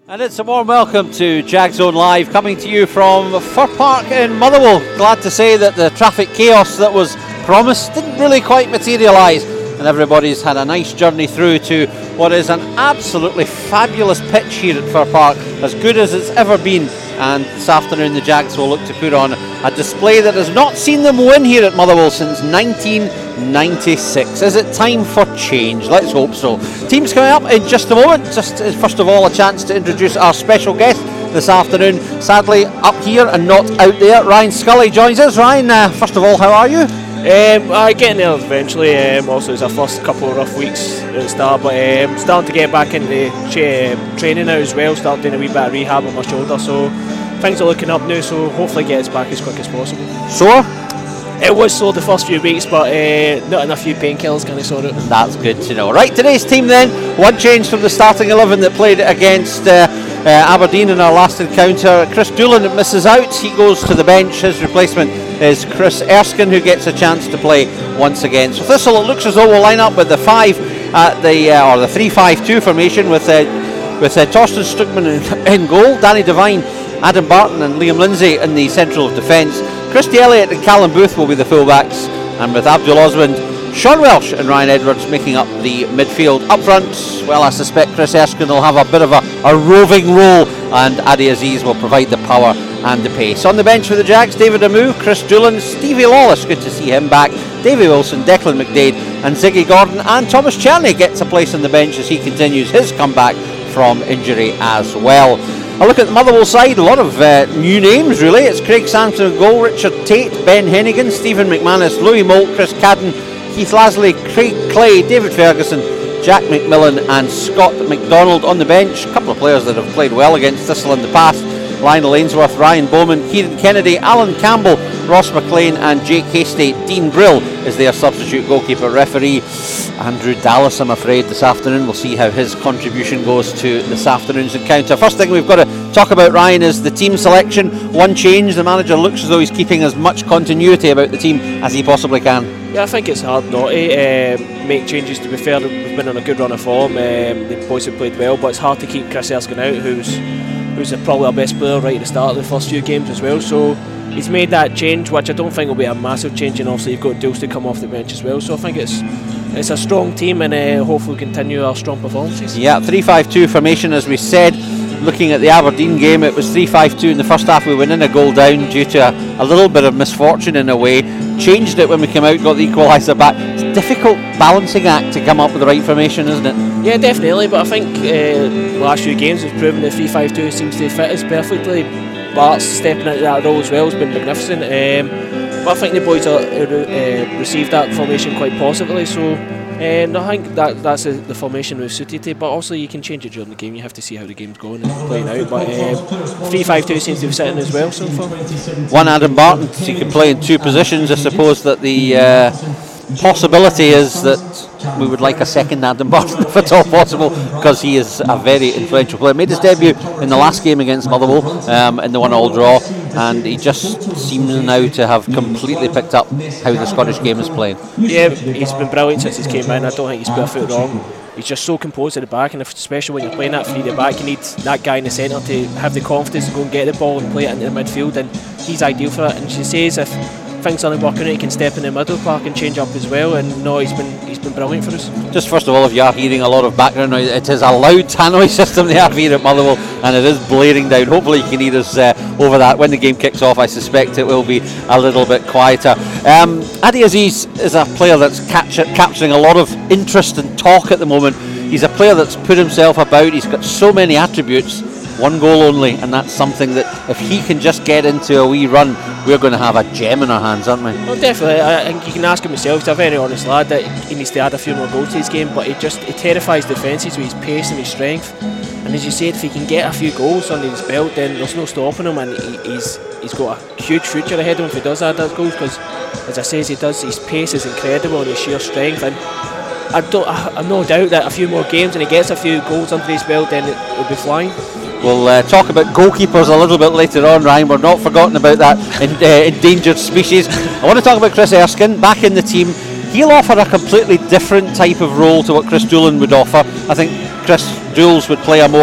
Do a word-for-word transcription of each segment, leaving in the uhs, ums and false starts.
And it's a warm welcome to Jagzone Live, coming to you from Fir Park in Motherwell. Glad to say that the traffic chaos that was promised didn't really quite materialise, and everybody's had a nice journey through to what is an absolutely fabulous pitch here at Fir Park, as good as it's ever been. And this afternoon the Jags will look to put on a display that has not seen them win here at Motherwell since nineteen ninety-six. Is it time for change? Let's hope so. Teams coming up in just a moment. Just uh, first of all, a chance to introduce our special guest this afternoon. Sadly up here and not out there, Ryan Scully joins us. Ryan, uh, first of all, how are you? Um, I getting there eventually. Um, also, it's our first couple of rough weeks at the start, but um, starting to get back into tra- training now as well. Starting doing a wee bit of rehab on my shoulder, so things are looking up now. So hopefully, get us back as quick as possible. Sore? It was sore the first few weeks, but uh, not enough few painkillers kind of sort it. That's good to know. Right, today's team then. One change from the starting eleven that played against uh, uh, Aberdeen in our last encounter. Chris Doolan misses out. He goes to the bench. His replacement is Chris Erskine, who gets a chance to play once again. So Thistle, it looks as though we'll line up with the five at the uh, or the three five two formation with uh, with uh, Torsten Stuckman in, in goal, Danny Devine, Adam Barton and Liam Lindsay in the central of defence. Christy Elliott and Callum Booth will be the fullbacks, and with Abdul Osmond, Sean Welsh and Ryan Edwards making up the midfield. Up front, well, I suspect Chris Erskine will have a bit of a, a roving role, and Adi Aziz will provide the power and the pace. On the bench for the Jags, David Amu, Chris Doolan, Stevie Lawless, good to see him back, Davy Wilson, Declan McDade and Ziggy Gordon, and Thomas Cherney gets a place on the bench as he continues his comeback from injury as well. A look at the Motherwell side, a lot of uh, new names really. It's Craig Sampson in goal, Richard Tate, Ben Hennigan, Stephen McManus, Louis Moult, Chris Cadden, Keith Lasley, Craig Clay, David Ferguson, Jack McMillan and Scott McDonald on the bench. A couple of players that have played well against Thistle in the past. Lionel Ainsworth, Ryan Bowman, Kieran Kennedy, Alan Campbell, Ross McLean and Jake Hasty. Dean Brill is their substitute goalkeeper. Referee Andrew Dallas, I'm afraid, this afternoon. We'll see how his contribution goes to this afternoon's encounter. First thing we've got to talk about, Ryan, is the team selection. One change. The manager looks as though he's keeping as much continuity about the team as he possibly can. Yeah, I think it's hard not to um, make changes. To be fair, we've been on a good run of form. Um, the boys have played well, but it's hard to keep Chris Erskine out, who's who's probably our best player right at the start of the first few games as well. So he's made that change, which I don't think will be a massive change, and obviously you've got Dils to come off the bench as well. So I think it's it's a strong team, and uh, hopefully continue our strong performances. Yeah, three five two formation, as we said. Looking at the Aberdeen game, it was three five two in the first half. We went in a goal down due to a, a little bit of misfortune in a way. Changed it when we came out, got the equaliser back. It's a difficult balancing act to come up with the right formation, isn't it? Yeah, definitely, but I think uh, the last few games have proven that three five two seems to fit us perfectly. Bart's stepping into that role as well has been magnificent, um, but I think the boys are, uh, received that formation quite positively, so uh, no, I think that that's a, the formation we've suited to, but also you can change it during the game. You have to see how the game's going and playing out, but um, three five two seems to be sitting as well so far. One Adam Barton, so you can play in two positions. I suppose that the uh, possibility is that we would like a second Adam Barton if at all possible, because he is a very influential player. Made his debut in the last game against Motherwell um, in the one all draw, and he just seems now to have completely picked up how the Scottish game is played. Yeah, he's been brilliant since he's came in. I don't think he's put a foot wrong. He's just so composed at the back, and if, especially when you're playing that three at the back, you need that guy in the centre to have the confidence to go and get the ball and play it into the midfield, and he's ideal for it. And she says if things aren't working out, he can step in the middle park and change up as well, and no, he's been he's been brilliant for us. Just first of all, if you are hearing a lot of background noise, it is a loud tannoy system they have here at Motherwell, and it is blaring down. Hopefully you can hear us uh, over that. When the game kicks off, I suspect it will be a little bit quieter. Um, Adi Aziz is a player that's catch- capturing a lot of interest and talk at the moment. He's a player that's put himself about. He's got so many attributes. One goal only, and that's something that if he can just get into a wee run, we're going to have a gem in our hands, aren't we? Well, definitely. I think you can ask him himself. He's a very honest lad that he needs to add a few more goals to his game, but he just he terrifies defences with his pace and his strength. And as you said, if he can get a few goals under his belt, then there's no stopping him, and he, he's he's got a huge future ahead of him if he does add those goals, because as I say, he does, his pace is incredible and his sheer strength, and I don't, I, I've no doubt that a few more games and he gets a few goals under his belt, then it will be flying. We'll uh, talk about goalkeepers a little bit later on, Ryan. We're not forgotten about that in, uh, endangered species. I want to talk about Chris Erskine back in the team. He'll offer a completely different type of role to what Chris Doolan would offer. I think Chris Dools would play a more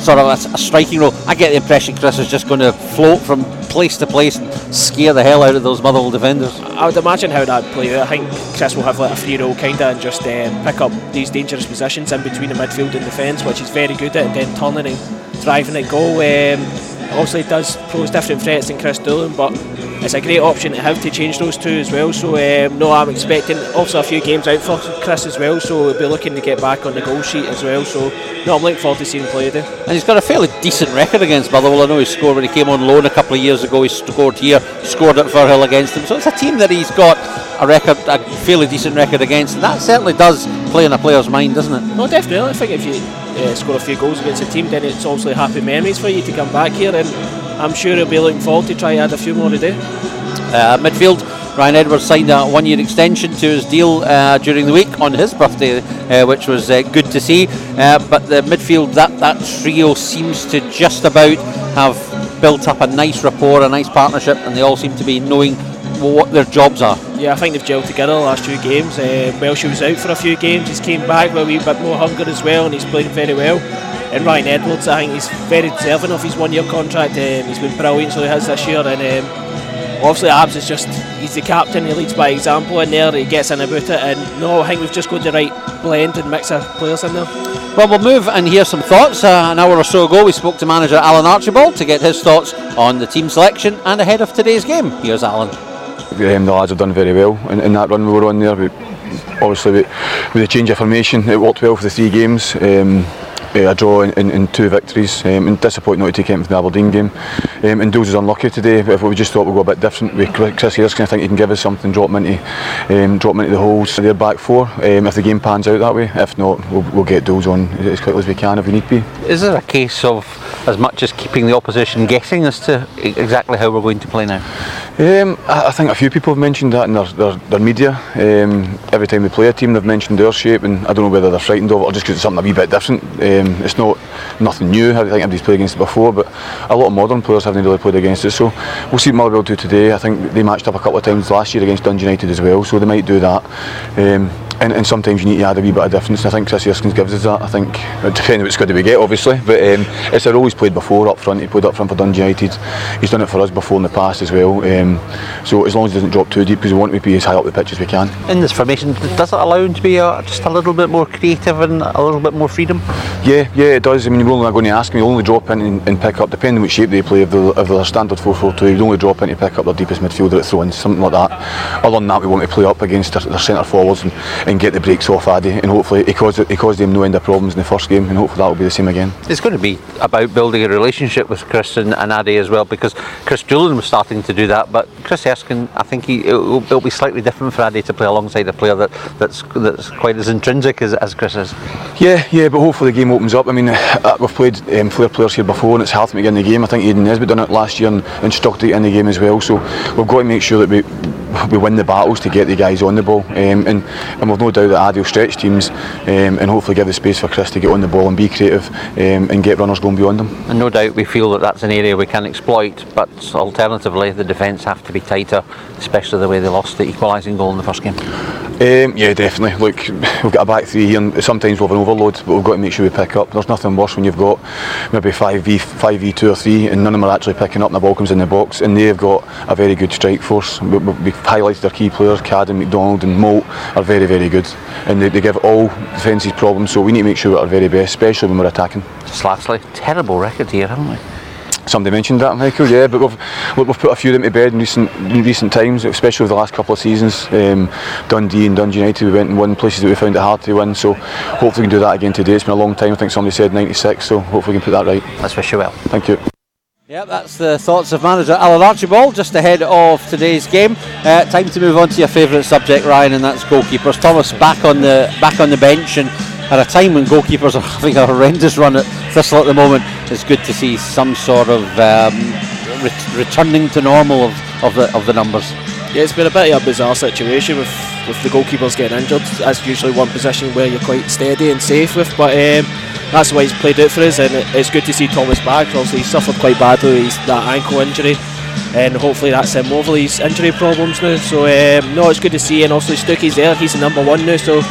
sort of a, a striking role. I get the impression Chris is just going to float from place to place and scare the hell out of those Motherwell defenders. I would imagine how that would play out. I think Chris will have like a free roll kind of and just um, pick up these dangerous positions in between the midfield and defence, which he's very good at, and then turning and driving at goal. Um, obviously it does pose different threats than Chris Doolan, but it's a great option to have to change those two as well. So um, no, I'm expecting also a few games out for Chris as well, so we'll be looking to get back on the goal sheet as well. So no, I'm looking forward to seeing him play there. And he's got a fairly decent record against Motherwell. I know he scored when he came on loan a couple of years ago. He scored here, scored at Firhill against them. So it's a team that he's got a record, a fairly decent record against, and that certainly does play in a player's mind, doesn't it? No, definitely. I think if you uh, score a few goals against a team, then it's obviously happy memories for you to come back here, and I'm sure he'll be looking forward to try add a few more today. Uh, midfield, Ryan Edwards signed a one-year extension to his deal uh, during the week on his birthday, uh, which was uh, good to see. Uh, but the midfield, that, that trio seems to just about have built up a nice rapport, a nice partnership, and they all seem to be knowing what their jobs are. Yeah, I think they've gelled together the last few games. Uh, Welsh was out for a few games, he's came back with a wee bit more hunger as well, and he's playing very well. And Ryan Edwards, I think he's very deserving of his one-year contract. Um, he's been brilliant, so he has this year, and um, obviously Abs is just, he's the captain, he leads by example in there, he gets in about it, and no, I think we've just got the right blend and mix of players in there. Well, we'll move and hear some thoughts. Uh, an hour or so ago we spoke to manager Alan Archibald to get his thoughts on the team selection and ahead of today's game. Here's Alan. Um, the lads have done very well in, in that run we were on there. We, obviously with, with the change of formation it worked well for the three games. Um, a draw in, in two victories, um, and disappointing not to take it from the Aberdeen game. Um, and Dools was unlucky today, but if we just thought we'd go a bit different with Chris Erskine, I think he can give us something, drop him into, um, drop him into the holes of their back four, um, if the game pans out that way. If not, we'll, we'll get Dools on as quickly as we can if we need be. Is there a case of as much as keeping the opposition guessing as to exactly how we're going to play now? Um, I, I think a few people have mentioned that in their, their, their media. Um, every time they play a team they've mentioned their shape, and I don't know whether they're frightened of it or just because it's something a wee bit different. Um, it's not nothing new. I think everybody's played against it before, but a lot of modern players haven't really played against it, so we'll see what Motherwell do today. I think they matched up a couple of times last year against Dundee United as well, so they might do that. Um, and, and sometimes you need to add a wee bit of difference, and I think Chris Erskine gives us that. I think, depending on what squad we get obviously, but um, it's a role he's played before up front. He played up front for Dundee United, he's done it for us before in the past as well, um, so as long as he doesn't drop too deep, because we want to be as high up the pitch as we can. In this formation, does it allow him to be a, just a little bit more creative and a little bit more freedom? Yeah, yeah it does. I mean, we're only going to ask him, he'll only drop in and, and pick up, depending on which shape they play. If they're, if they're standard four four two, he'll only drop in to pick up their deepest midfielder at throw-ins, something like that. Other than that, we want to play up against their, their centre forwards and, and get the breaks off Addy, and hopefully he caused, he caused them no end of problems in the first game, and hopefully that will be the same again. It's going to be about building a relationship with Chris and, and Addy as well, because Chris Doolan was starting to do that, but Chris Erskine, I think he, it'll, it'll be slightly different for Addy to play alongside a player that, that's that's quite as intrinsic as, as Chris is. Yeah, yeah, but hopefully the game opens up. I mean, uh, we've played um, Flair players here before, and it's hard for them to get in the game. I think Aidan Nesbitt done it last year and, and stuck to it in the game as well, so we've got to make sure that we we win the battles to get the guys on the ball, um, and, and we've no doubt that Addy will stretch teams um, and hopefully give the space for Chris to get on the ball and be creative um, and get runners going beyond them. And no doubt we feel that that's an area we can exploit, but alternatively the defence have to be tighter, especially the way they lost the equalising goal in the first game. Um, yeah, definitely. Look, we've got a back three here, and sometimes we'll have an overload, but we've got to make sure we pick up. There's nothing worse when you've got maybe five v five v two or three, and none of them are actually picking up, and the ball comes in the box. And they've got a very good strike force. We, we, we've highlighted their key players, Cadden, McDonald, and Moult are very, very good, and they, they give all defences problems. So we need to make sure we're at our very best, especially when we're attacking. Just lastly, terrible record here, haven't we? Somebody mentioned that, Michael, yeah, but we've, look, we've put a few of them to bed in recent, in recent times, especially over the last couple of seasons. Um, Dundee and Dundee United, we went and won places that we found it hard to win, so hopefully we can do that again today. It's been a long time, I think somebody said ninety-six, so hopefully we can put that right. Let's wish you well. Thank you. Yeah, that's the thoughts of manager Alan Archibald just ahead of today's game. Uh, time to move on to your favourite subject, Ryan, and that's goalkeepers. Thomas back on the back on the bench, and at a time when goalkeepers are having a horrendous run at Thistle at the moment, it's good to see some sort of um, ret- returning to normal of, of the of the numbers. Yeah, it's been a bit of a bizarre situation with, with the goalkeepers getting injured. That's usually one position where you're quite steady and safe with, but um, that's why he's played out for us, and it's good to see Thomas back. Obviously he suffered quite badly with that ankle injury, and hopefully that's him over these injury problems now. So um, no, it's good to see, and also Stooky's there, he's the number one now, so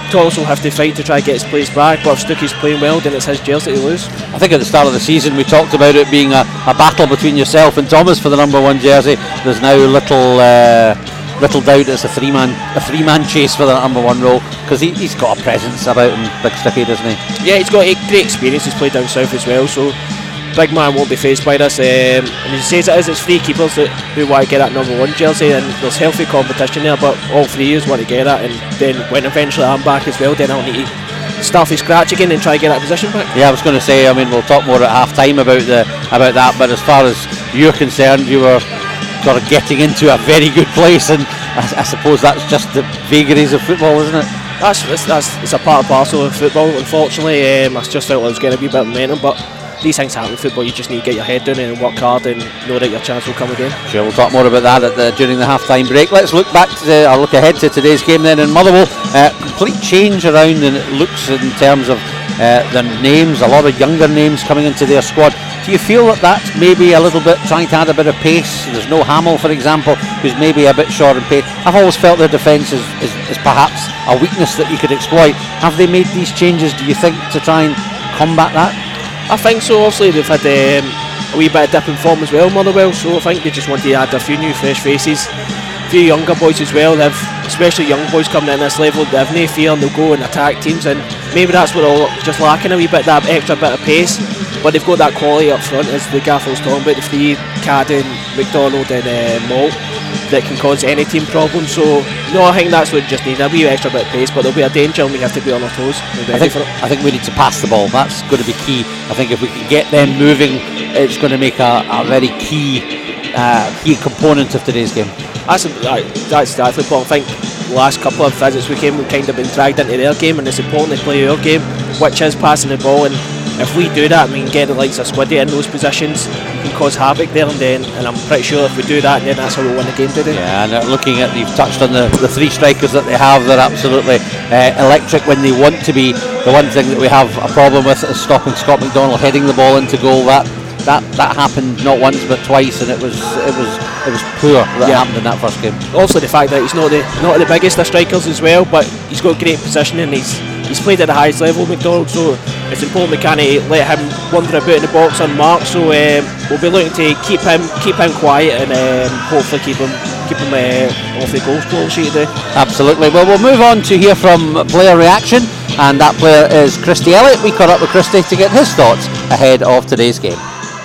Thomas will have to fight to try to get his place back, but if Stuckey's playing well, then it's his jersey to lose. I think at the start of the season we talked about it being a, a battle between yourself and Thomas for the number one jersey. There's now little uh, little doubt it's a three man a three man chase for the number one role, because he, he's got a presence about him, Big Stuckey, doesn't he? Yeah, he's got a great experience. He's played down south as well, so big man won't be faced by this. Um, and he says it is, it's three keepers that, who want to get that number one jersey, and there's healthy competition there, but all three of us want to get that, and then when eventually I'm back as well, then I'll need to start from scratch again and try to get that position back. Yeah, I was going to say, I mean, we'll talk more at half time about the about that, but as far as you're concerned, you were sort of getting into a very good place, and I, I suppose that's just the vagaries of football, isn't it? That's, that's, that's it's a part and parcel of football, unfortunately. Um, I just felt I was getting a wee bit of momentum, but these things happen in football. You just need to get your head down and work hard and know that your chance will come again. Sure, we'll talk more about that at the, during the half-time break. Let's look back to the, or look ahead to today's game then in Motherwell. Uh, complete change around, and it looks in terms of uh, the names, a lot of younger names coming into their squad. Do you feel that that's maybe a little bit trying to add a bit of pace? There's no Hamill, for example, who's maybe a bit short in pace. I've always felt their defence is, is, is perhaps a weakness that you could exploit. Have they made these changes, do you think, to try and combat that? I think so. Obviously they've had um, a wee bit of dip in form as well, Motherwell, so I think they just want to add a few new fresh faces, a few younger boys as well. They've, especially young boys coming in this level, they have no fear and they'll go and attack teams, and maybe that's what they're just lacking, a wee bit, that extra bit of pace. But they've got that quality up front, as the gaffer was talking about, the three, Cadden, McDonald and uh, Malt, that can cause any team problems. So no, I think that's what we just need, a wee extra bit of pace, but there'll be a danger and we have to be on our toes. I think, I think we need to pass the ball. That's going to be key. I think if we can get them moving, it's going to make a, a very key uh, key component of today's game. That's, that's definitely important. I think the last couple of visits we came, we've kind of been dragged into their game, and it's important to play our game, which is passing the ball. And if we do that, we can get the likes of Squiddy in those positions, we can cause havoc there and then, and I'm pretty sure if we do that, then that's how we'll win the game today. Yeah, and uh, looking at, you've touched on the, the three strikers that they have, they're absolutely uh, electric when they want to be. The one thing that we have a problem with is stopping Scott McDonald heading the ball into goal. That that that happened not once but twice, and it was it was it was poor that yeah. happened in that first game. Also the fact that he's not the not the biggest of strikers as well, but he's got great positioning. He's he's played at the highest level, McDonald, so it's important we can't let him wander about in the box unmarked. So um, we'll be looking to keep him keep him quiet and um, hopefully keep him keep him uh, off the goal scoring sheet today. Absolutely. Well, we'll move on to hear from player reaction, and that player is Christy Elliott. We caught up with Christy to get his thoughts ahead of today's game.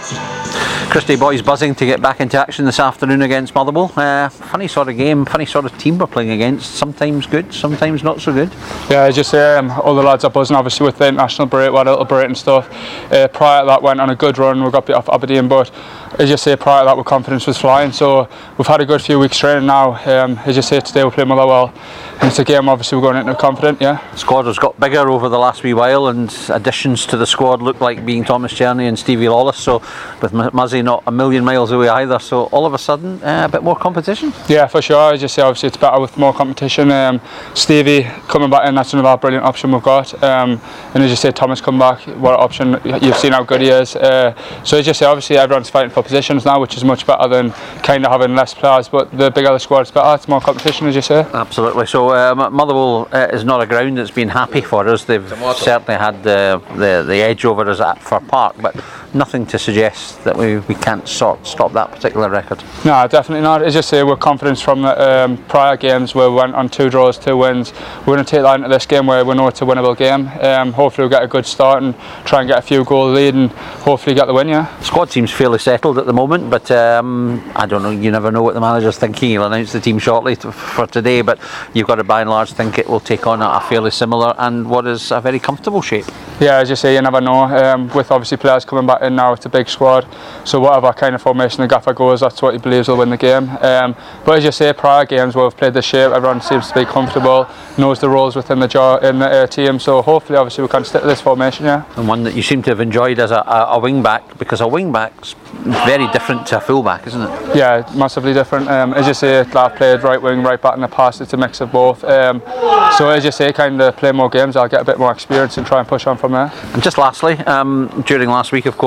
Christy, boys buzzing to get back into action this afternoon against Motherwell. Uh, funny sort of game, funny sort of team we're playing against. Sometimes good, sometimes not so good. Yeah, just um, all the lads are buzzing, obviously, with the international break, we had a little break and stuff. Uh, prior to that, went on a good run, we got beat off Aberdeen, but as you say, prior to that, our confidence was flying. So we've had a good few weeks training now. Um, as you say, today we're playing Motherwell, and it's a game obviously we're going into confident. Yeah. The squad has got bigger over the last wee while, and additions to the squad look like being Thomas Cherney and Stevie Lawless. So with Muzzy not a million miles away either, so all of a sudden uh, a bit more competition. Yeah, for sure. As you say, obviously it's better with more competition. Um, Stevie coming back in, that's another brilliant option we've got. Um, and as you say, Thomas come back, what an option. You've seen how good he is. Uh, so as you say, obviously everyone's fighting for positions now, which is much better than kind of having less players, but the bigger the squad is better, it's more competition, as you say. Absolutely. So um, Motherwell uh, is not a ground that's been happy for us. They've certainly had the, the, the edge over us at Fir Park, but nothing to suggest that we, we can't sort stop that particular record. No, definitely not. As you say, we're confident from the um, prior games where we went on two draws, two wins. We're going to take that into this game where we know it's a winnable game. Um, hopefully we'll get a good start and try and get a few goal lead and hopefully get the win, yeah. The squad seems fairly settled at the moment, but um, I don't know, you never know what the manager's thinking. He'll announce the team shortly to, for today, but you've got to by and large think it will take on a, a fairly similar and what is a very comfortable shape. Yeah, as you say, you never know. Um, with obviously players coming back in now, it's a big squad, so whatever kind of formation the gaffer goes, that's what he believes will win the game. Um, but as you say, prior games where we've played this shape, everyone seems to be comfortable, knows the roles within the jaw, in the uh, team, so hopefully obviously we can stick to this formation, yeah. And one that you seem to have enjoyed as a, a, a wing back, because a wing back's very different to a full back, isn't it? Yeah, massively different. Um, as you say, I've played right wing, right back in the past, it's a mix of both. Um, so as you say, kind of play more games, I'll get a bit more experience and try and push on from there. And just lastly, um, during last week of course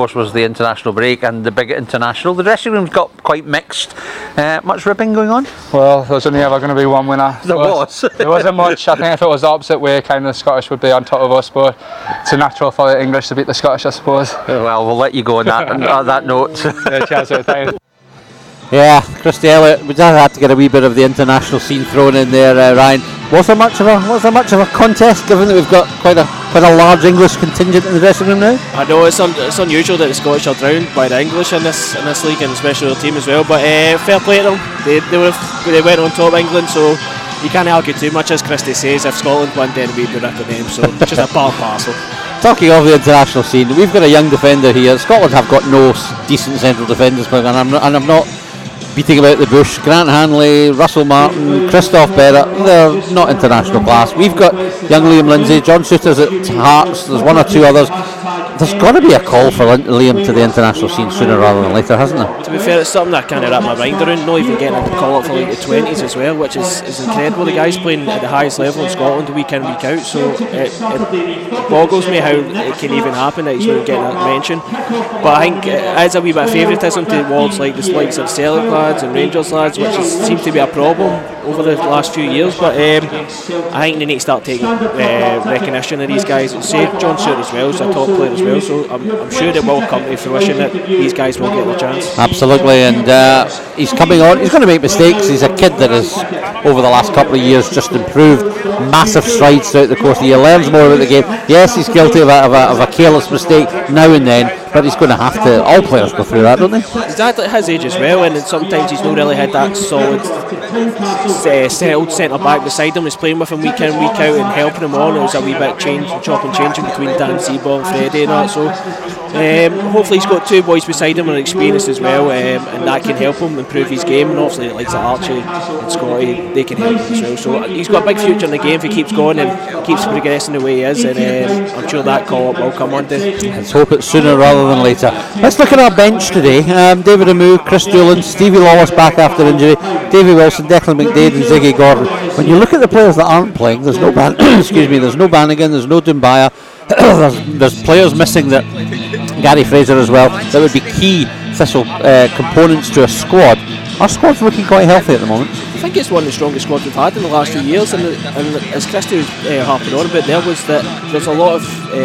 course, was the international break and the big international. The dressing room's got quite mixed. Uh, much ribbing going on? Well, there's only ever going to be one winner. There was. There wasn't much. I think if it was the opposite way, kind of the Scottish would be on top of us, but it's a natural for the English to beat the Scottish, I suppose. Well, we'll let you go on that, on uh, that note. Yeah, cheers, thank you. Yeah, Christy Elliott, we just had to get a wee bit of the international scene thrown in there, uh, Ryan. Was there much of a was there much of a contest, given that we've got quite a quite a large English contingent in the dressing room now? I know it's un- it's unusual that the Scottish are drowned by the English in this in this league, and especially their team as well. But uh, fair play to them. They they, were, they went on top of England, so you can't argue too much. As Christy says, if Scotland won, then we'd be ripping them. So it's just a part and parcel. Talking of the international scene, we've got a young defender here. Scotland have got no s- decent central defenders, and I'm not, and I'm not beating about the bush. Grant Hanley, Russell Martin, Christoph Berra, they're not international class. We've got young Liam Lindsay, John Souttar's at Hearts, there's one or two others. There's got to be a call for Liam to the international scene sooner rather than later, hasn't there? To be fair, it's something I can't wrap my mind around. Not even getting a call up for like the twenties as well, which is, is incredible. The guy's playing at the highest level in Scotland week in, week out, so it, it boggles me how it can even happen that he's not getting a mention. But I think it is a wee bit of favouritism towards like the likes of Celtic lads and Rangers lads, which is, seems to be a problem over the last few years. But um, I think they need to start taking uh, recognition of these guys. Say John Souttar as well is a top player as well, so I'm, I'm sure it will come to fruition that these guys will get the chance. Absolutely, and uh, he's coming on. He's going to make mistakes. He's a kid that has, over the last couple of years, just improved massive strides throughout the course of the year. Learns more about the game. Yes, he's guilty of a, of a, of a careless mistake now and then, but he's going to have to. All players go through that, don't they? He's at his age as well, and sometimes he's not really had that solid, uh, settled centre back beside him. He's playing with him week in, week out, and helping him on. It was a wee bit change, chop and changing between Dan Seaborn and Freddie and that. So um, hopefully he's got two boys beside him and experienced as well, um, and that can help him improve his game. And obviously, like Archie and Scotty, they can help him as well. So he's got a big future in the game if he keeps going and keeps progressing the way he is, and um, I'm sure that call up will come one day. Let's hope it's sooner rather than later. Let's look at our bench today. Um, David Amu, Chris Doolan, Stevie Lawless back after injury, Davy Wilson, Declan McDaid and Ziggy Gordon. When you look at the players that aren't playing, there's no Ban- excuse me, there's no Bannigan, there's no Doumbia. there's, there's players missing that Gary Fraser as well that would be key Thistle uh, components to a squad. Our squad's looking quite healthy at the moment. I think it's one of the strongest squads we've had in the last few years, and, and as Christy was uh, harping on about there, was that there's a lot of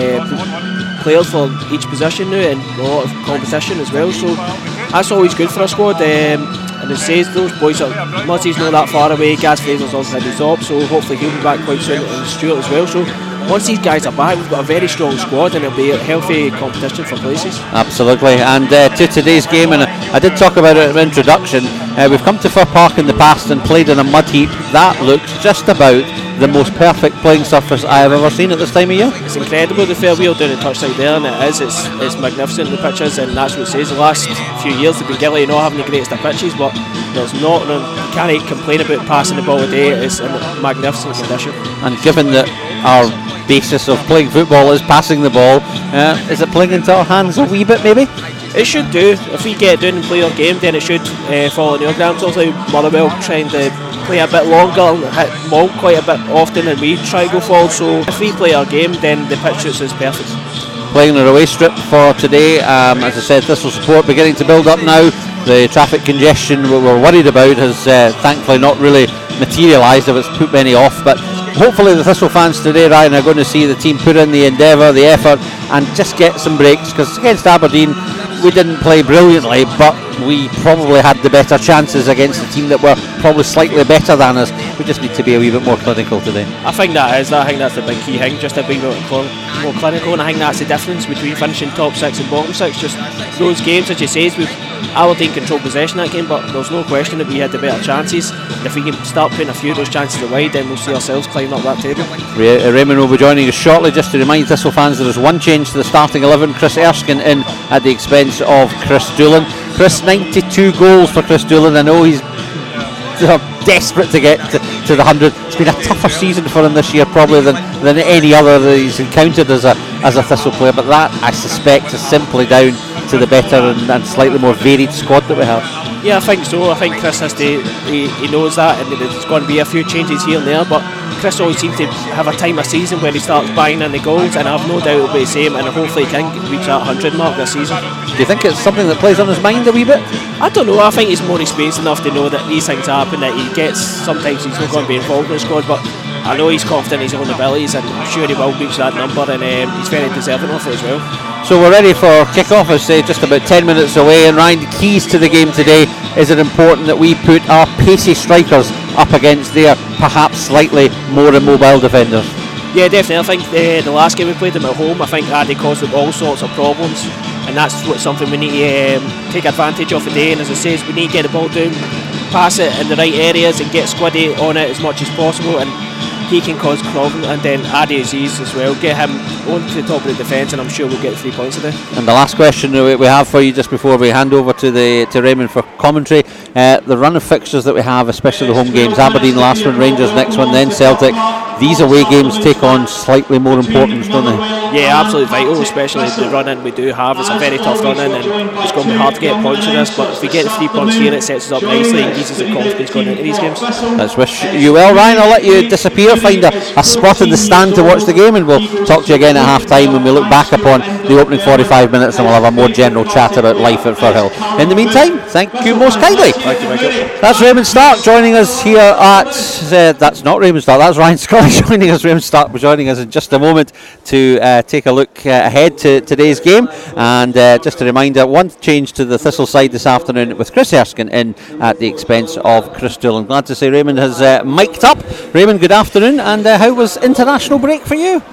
uh, players for each position now and a lot of competition as well, so that's always good for a squad. Um, and it says those boys are, Muzzie's not that far away, Gaz Fraser's also had his top, so hopefully he'll be back quite soon, and Stuart as well. So once these guys are back, we've got a very strong squad, and it'll be a healthy competition for places. Absolutely, and uh, to today's game, and I did talk about it in the introduction, uh, we've come to Fir Park in the past and played in a mud heap. That looks just about the most perfect playing surface I have ever seen at this time of year. It's incredible, the fair wheel down the touchside there, and it is, it's, it's magnificent, the pitches, and that's what it says. The last few years they've been guilty of not having the greatest of pitches, but there's not, you can't complain about passing the ball a day. It's in magnificent condition. And given that our basis of playing football is passing the ball, uh, is it playing into our hands a wee bit maybe? It should do. If we get down and play our game, then it should uh, fall in our grounds. Also, Motherwell trying to play a bit longer and hit Malt quite a bit often, and we try to go forward. So if we play our game, then the pitch suits us perfect. Playing their away strip for today, um, as I said, Thistle support beginning to build up now. The traffic congestion we were worried about has uh, thankfully not really materialised, if it's put many off, but hopefully the Thistle fans today, Ryan, are going to see the team put in the endeavour, the effort, and just get some breaks, because against Aberdeen we didn't play brilliantly, but we probably had the better chances against a team that were probably slightly better than us. We just need to be a wee bit more clinical today. I think that is, I think that's the big key thing, just to be more clinical, and I think that's the difference between finishing top six and bottom six. Just those games, as you say, we've Aberdeen controlled possession that game, but there's no question that we had the better chances. And if we can start putting a few of those chances away, then we'll see ourselves climb up that table. Ray- Raymond will be joining us shortly. Just to remind Thistle fans, there is one change to the starting eleven. Chris Erskine in at the expense of Chris Doolan. Chris, ninety-two goals for Chris Doolan. I know he's desperate to get to, to the one hundred. It's been a tougher season for him this year probably than, than any other that he's encountered as a as a Thistle player, but that I suspect is simply down to the better and, and slightly more varied squad that we have. Yeah, I think so. I think Chris has to, he, he knows that, and there's going to be a few changes here and there, but Chris always seems to have a time of season where he starts buying in the goals, and I've no doubt it'll be the same, and hopefully he can reach that one hundred mark this season. Do you think it's something that plays on his mind a wee bit? I don't know, I think he's more experienced enough to know that these things happen, that he gets, sometimes he's not going to be involved in the squad, but I know he's confident in his own abilities, and I'm sure he will reach that number, and um, he's very deserving of it as well. So we're ready for kick-off, I say, just about ten minutes away, and Ryan, the keys to the game today, is it important that we put our pacey strikers up against their perhaps slightly more immobile defenders? Yeah, definitely. I think uh, the last game we played them at home, I think Addy caused them all sorts of problems, and that's what something we need to um, take advantage of today. And as I say, we need to get the ball down, pass it in the right areas, and get Squiddy on it as much as possible, and he can cause problems. And then Addy Aziz as well, get him on to the top of the defence, and I'm sure we'll get three points today. And the last question we have for you just before we hand over to the to Raymond for commentary, uh, the run of fixtures that we have, especially the home games, Aberdeen last one, Rangers next one, then Celtic, these away games take on slightly more importance, don't they? Yeah, absolutely vital, especially the run-in we do have. It's a very tough run-in, and it's going to be hard to get points in this, but if we get the three points here, it sets us up nicely and gives us the confidence going into these games. Let's wish you well, Ryan. I'll let you disappear, find a, a spot in the stand to watch the game, and we'll talk to you again at half time when we look back upon the opening forty-five minutes, and we'll have a more general chat about life at Firhill. In the meantime, thank you most kindly. Thank you, Michael. That's Raymond Stark joining us here at uh, that's not Raymond Stark, that's Ryan Scully joining us. Raymond Stark joining us in just a moment to uh, take a look uh, ahead to today's game, and uh, just a reminder, one change to the Thistle side this afternoon with Chris Erskine in at the expense of Chris Doolan. Glad to say Raymond has uh, mic'd up. Raymond, good afternoon, and uh, how was international break for you?